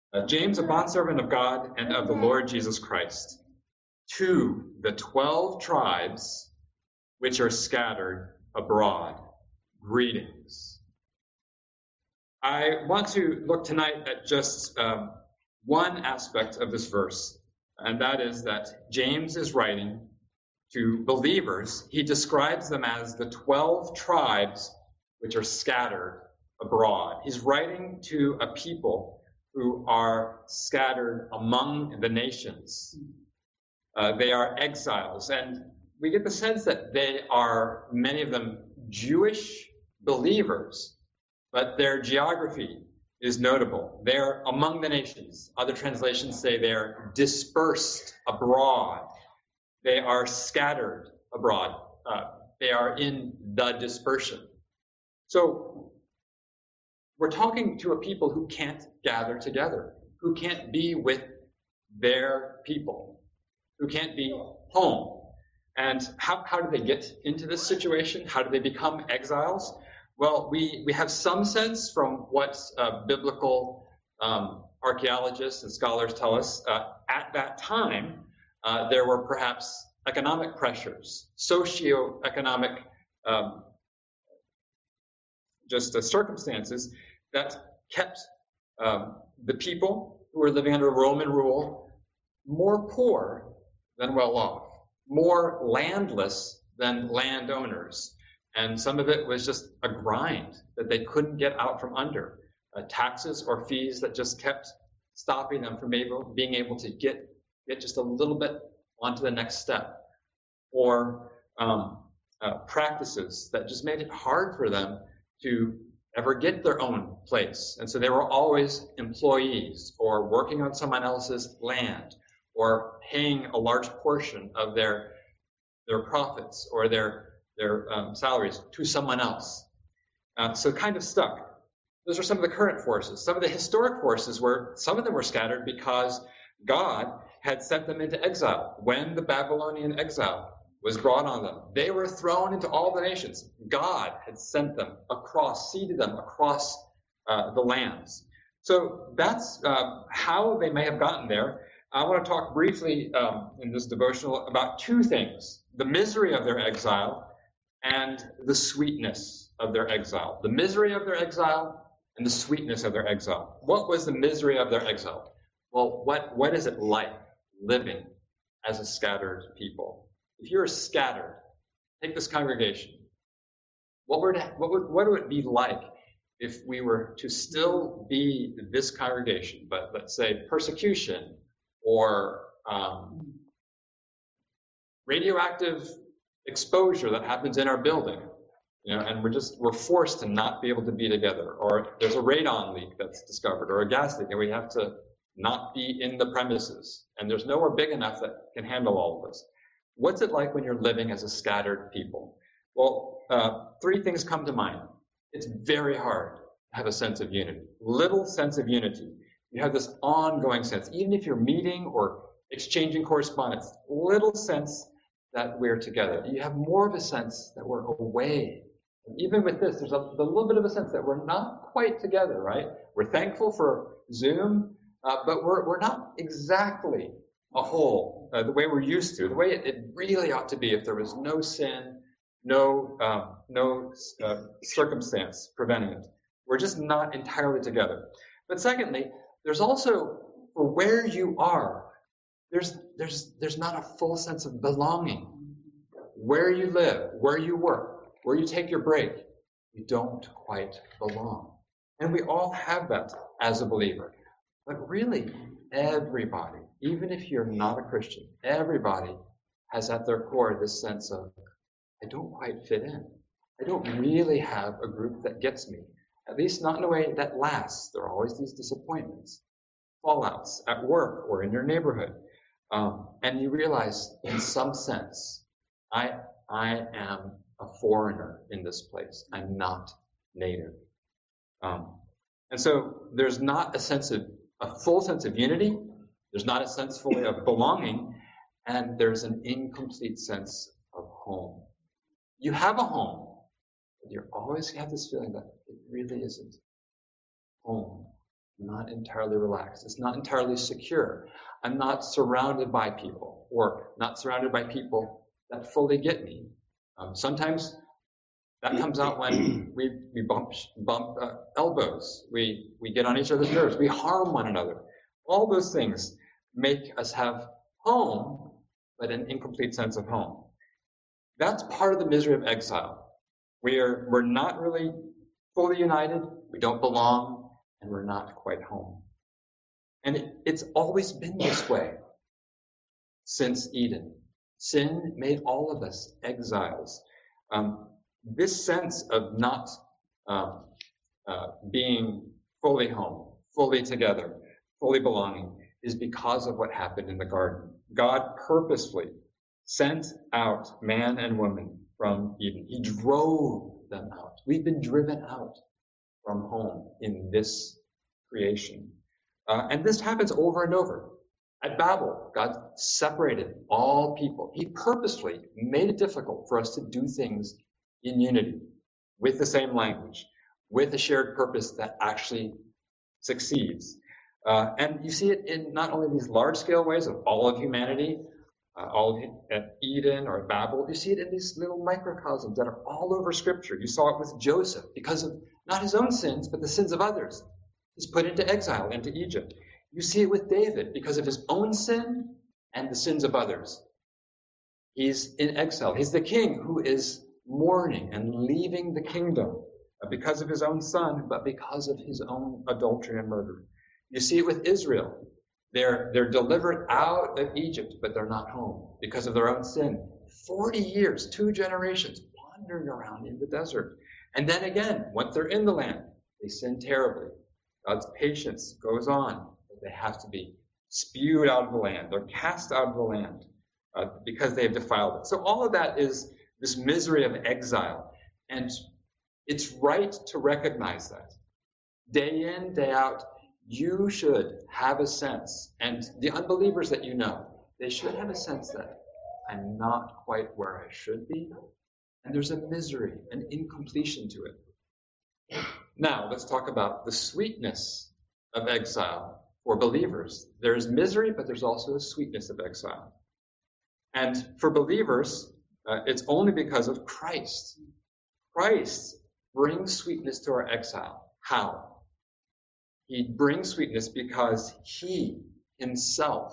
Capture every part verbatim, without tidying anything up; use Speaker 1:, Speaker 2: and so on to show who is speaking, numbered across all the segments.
Speaker 1: Uh, James, a bondservant of God and of the Lord Jesus Christ, to the twelve tribes which are scattered abroad, greetings. I want to look tonight at just um, one aspect of this verse, and that is that James is writing to believers. He describes them as the twelve tribes which are scattered abroad. He's writing to a people who are scattered among the nations. Uh, they are exiles, and we get the sense that they are, many of them, Jewish believers, but their geography is notable. They're among the nations. Other translations say they're dispersed abroad. They are scattered abroad. Uh, they are in the dispersion. So we're talking to a people who can't gather together, who can't be with their people, who can't be home. And how, how do they get into this situation? How do they become exiles? Well, we, we have some sense from what uh, biblical um, archaeologists and scholars tell us. Uh, at that time, uh, there were perhaps economic pressures, socioeconomic um, just uh, circumstances that kept um, the people who were living under Roman rule more poor than well off, more landless than landowners. And some of it was just a grind that they couldn't get out from under, uh, taxes or fees that just kept stopping them from able, being able to get, get just a little bit onto the next step, or um, uh, practices that just made it hard for them to ever get their own place. And so they were always employees or working on someone else's land or paying a large portion of their their profits or their their um, salaries to someone else. Uh, so kind of stuck. Those are some of the current forces. Some of the historic forces were, some of them were scattered because God had sent them into exile. When the Babylonian exile was brought on them, they were thrown into all the nations. God had sent them across, seeded them across uh, the lands. So that's uh, how they may have gotten there. I want to talk briefly um, in this devotional about two things: the misery of their exile and the sweetness of their exile. The misery of their exile and the sweetness of their exile. What was the misery of their exile? Well, what, what is it like living as a scattered people? If you're scattered, take this congregation. What would, what would, what would it be like if we were to still be this congregation, but let's say persecution or um, radioactive exposure that happens in our building, you know, and we're just, we're forced to not be able to be together, or there's a radon leak that's discovered, or a gas leak, and we have to not be in the premises, and there's nowhere big enough that can handle all of this. What's it like when you're living as a scattered people? Well, uh, three things come to mind. It's very hard to have a sense of unity, little sense of unity. You have this ongoing sense, even if you're meeting or exchanging correspondence, little sense that we're together. You have more of a sense that we're away. And even with this, there's a, a little bit of a sense that we're not quite together, right? We're thankful for Zoom, uh, but we're, we're not exactly a whole, uh, the way we're used to, the way it, it really ought to be if there was no sin, no, um, no uh, circumstance preventing it. We're just not entirely together. But secondly, there's also, for where you are, there's, there's, there's not a full sense of belonging. Where you live, where you work, where you take your break, you don't quite belong. And we all have that as a believer. But really, everybody, even if you're not a Christian, everybody has at their core this sense of, I don't quite fit in. I don't really have a group that gets me, at least not in a way that lasts. There are always these disappointments, fallouts at work or in your neighborhood. Um, and you realize, in some sense, I I am a foreigner in this place. I'm not native. Um, and so there's not a sense of, a full sense of unity. There's not a sense fully of belonging. And there's an incomplete sense of home. You have a home, but you always have this feeling that it really isn't home. I'm not entirely relaxed. It's not entirely secure. I'm not surrounded by people, or not surrounded by people that fully get me. Um, sometimes that comes out when we, we bump, bump uh, elbows. We, we get on each other's nerves. We harm one another. All those things make us have home, but an incomplete sense of home. That's part of the misery of exile. We are, we're not really fully united. We don't belong, and we're not quite home. And it, it's always been this way since Eden. Sin made all of us exiles. Um, this sense of not um, uh, being fully home, fully together, fully belonging, is because of what happened in the garden. God purposefully sent out man and woman from Eden. He drove them out. We've been driven out from home in this creation. Uh, and this happens over and over. At Babel, God separated all people. He purposely made it difficult for us to do things in unity, with the same language, with a shared purpose that actually succeeds. Uh, and you see it in not only these large-scale ways of all of humanity, uh, all of at Eden or at Babel, you see it in these little microcosms that are all over Scripture. You saw it with Joseph because of not his own sins, but the sins of others. He's put into exile, into Egypt. You see it with David because of his own sin and the sins of others. He's in exile. He's the king who is mourning and leaving the kingdom because of his own son, but because of his own adultery and murder. You see it with Israel. They're, they're delivered out of Egypt, but they're not home because of their own sin. Forty years, two generations, wandering around in the desert. And then again, once they're in the land, they sin terribly. God's patience goes on. They have to be spewed out of the land. They're cast out of the land uh, because they have defiled it. So all of that is this misery of exile. And it's right to recognize that. Day in, day out, you should have a sense, and the unbelievers that you know, they should have a sense that I'm not quite where I should be. And there's a misery, an incompletion to it. Now, let's talk about the sweetness of exile. For believers, there's misery, but there's also a sweetness of exile. And for believers, uh, it's only because of Christ. Christ brings sweetness to our exile. How? He brings sweetness because he himself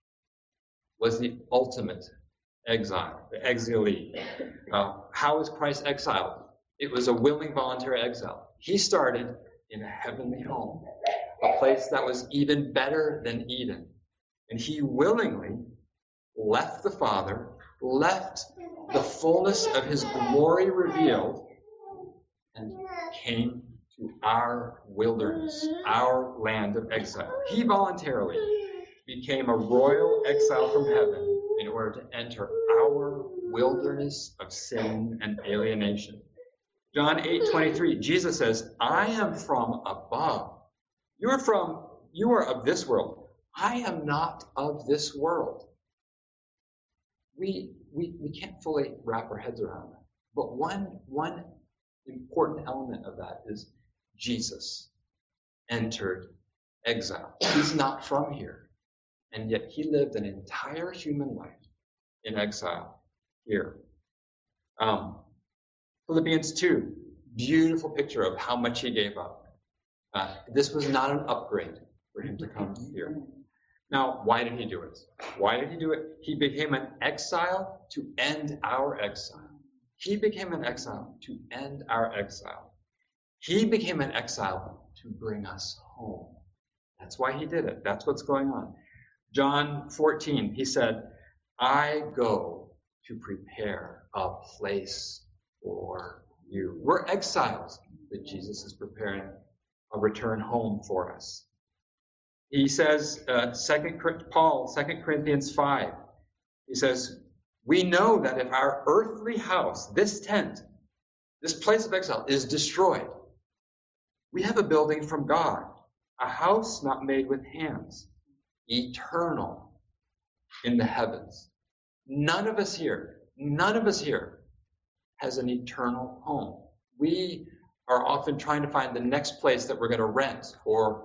Speaker 1: was the ultimate exile, the exilee. Uh, how is Christ exiled? It was a willing, voluntary exile. He started in a heavenly home, a place that was even better than Eden. And he willingly left the Father, left the fullness of his glory revealed, and came to our wilderness, our land of exile. He voluntarily became a royal exile from heaven in order to enter our wilderness of sin and alienation. John eight twenty-three, Jesus says, I am from above. You are from, you are of this world. I am not of this world. We, we, we can't fully wrap our heads around that. But one, one important element of that is Jesus entered exile. He's not from here. And yet he lived an entire human life in exile here. Um, Philippians two, beautiful picture of how much he gave up. Uh, this was not an upgrade for him to come here. Now, why did he do it? Why did he do it? He became an exile to end our exile. He became an exile to end our exile. He became an exile to bring us home. That's why he did it. That's what's going on. John fourteen, he said, I go to prepare a place for you. We're exiles, but Jesus is preparing a return home for us. He says, uh, Second Paul, Second Corinthians five, he says, we know that if our earthly house, this tent, this place of exile is destroyed, we have a building from God, a house not made with hands, eternal in the heavens. None of us here, none of us here has an eternal home. We are often trying to find the next place that we're going to rent or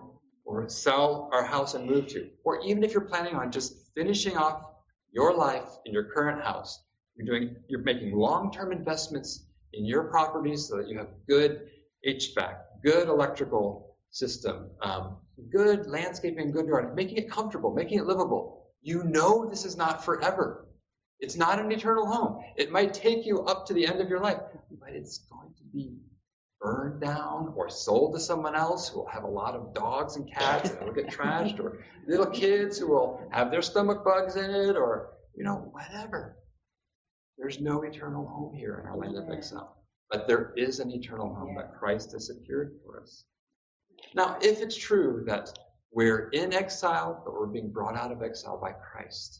Speaker 1: or sell our house and move to. Or even if you're planning on just finishing off your life in your current house, you're doing, you're making long-term investments in your properties so that you have good H V A C, good electrical system, um, good landscaping, good garden, making it comfortable, making it livable. You know this is not forever. It's not an eternal home. It might take you up to the end of your life, but it's going to be burned down or sold to someone else who will have a lot of dogs and cats and it will get trashed, or little kids who will have their stomach bugs in it, or, you know, whatever. There's no eternal home here in our land of exile, but there is an eternal home that Christ has secured for us. Now, if it's true that we're in exile, but we're being brought out of exile by Christ,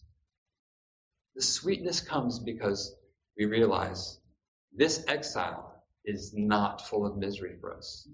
Speaker 1: the sweetness comes because we realize this exile is not full of misery for us.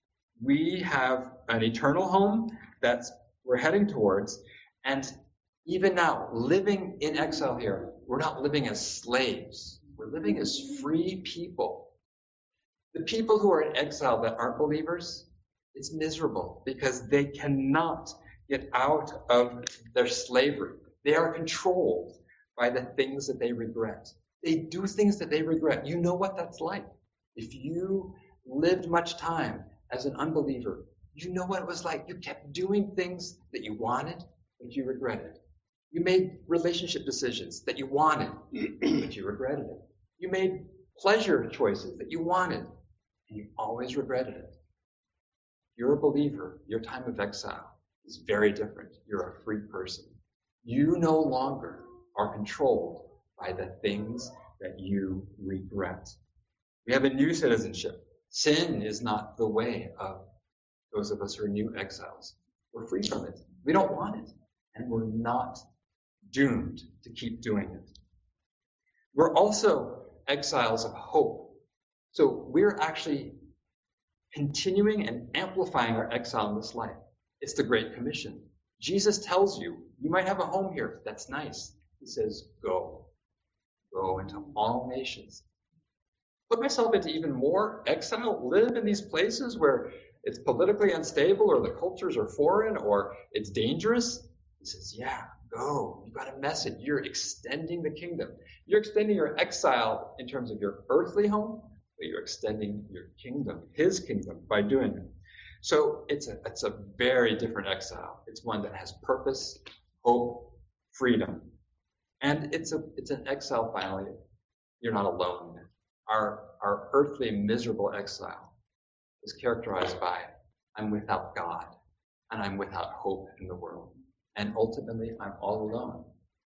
Speaker 1: We have an eternal home that we're heading towards, and even now, living in exile here, we're not living as slaves. We're living as free people. The people who are in exile that aren't believers, it's miserable because they cannot get out of their slavery. They are controlled by the things that they regret. They do things that they regret. You know what that's like. If you lived much time as an unbeliever, you know what it was like. You kept doing things that you wanted, but you regretted. You made relationship decisions that you wanted, but you regretted it. You made pleasure choices that you wanted, and you always regretted it. You're a believer. Your time of exile is very different. You're a free person. You no longer are controlled by the things that you regret. We have a new citizenship. Sin is not the way of those of us who are new exiles. We're free from it. We don't want it, and we're not doomed to keep doing it. We're also exiles of hope. So we're actually continuing and amplifying our exile in this life. It's the Great Commission. Jesus tells you, you might have a home here. That's nice. He says, go. Go into all nations. Put myself into even more exile. Live in these places where it's politically unstable or the cultures are foreign or it's dangerous. He says, yeah, go. You've got a message. You're extending the kingdom. You're extending your exile in terms of your earthly home, but you're extending your kingdom, his kingdom, by doing it. So it's a, it's a very different exile. It's one that has purpose, hope, freedom. And it's a it's an exile, finally. You're not alone. Our, our earthly, miserable exile is characterized by, I'm without God, and I'm without hope in the world. And ultimately, I'm all alone.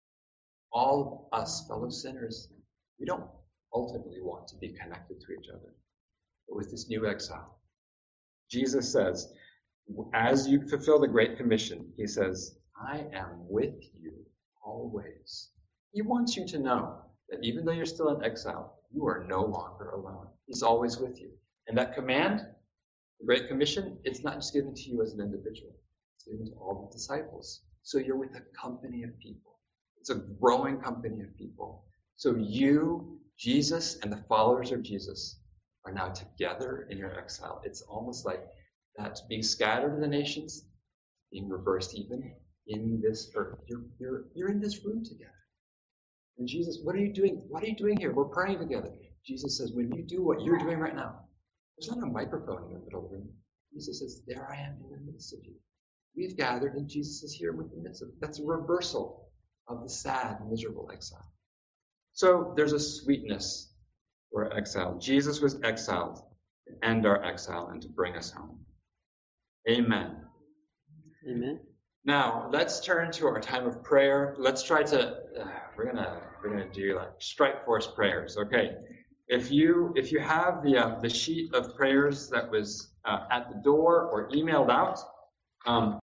Speaker 1: All of us, fellow sinners, we don't ultimately want to be connected to each other. But with this new exile, Jesus says, as you fulfill the Great Commission, he says, I am with you always. He wants you to know that even though you're still in exile, you are no longer alone. He's always with you. And that command, the Great Commission, it's not just given to you as an individual. It's given to all the disciples. So you're with a company of people. It's a growing company of people. So you, Jesus, and the followers of Jesus are now together in your exile. It's almost like that being scattered in the nations, being reversed even in this earth. You're, you're, you're in this room together. And Jesus, what are you doing? What are you doing here? We're praying together. Jesus says, when you do what you're doing right now, there's not a microphone in the middle of the room. Jesus says, there I am in the midst of you. We've gathered and Jesus is here with the midst of it. That's a reversal of the sad, miserable exile. So there's a sweetness for exile. Jesus was exiled to end our exile and to bring us home. Amen.
Speaker 2: Amen.
Speaker 1: Now, let's turn to our time of prayer. Let's try to, uh, we're gonna we're gonna do like strike force prayers. Okay, if you if you have the uh, the sheet of prayers that was uh, at the door or emailed out, um,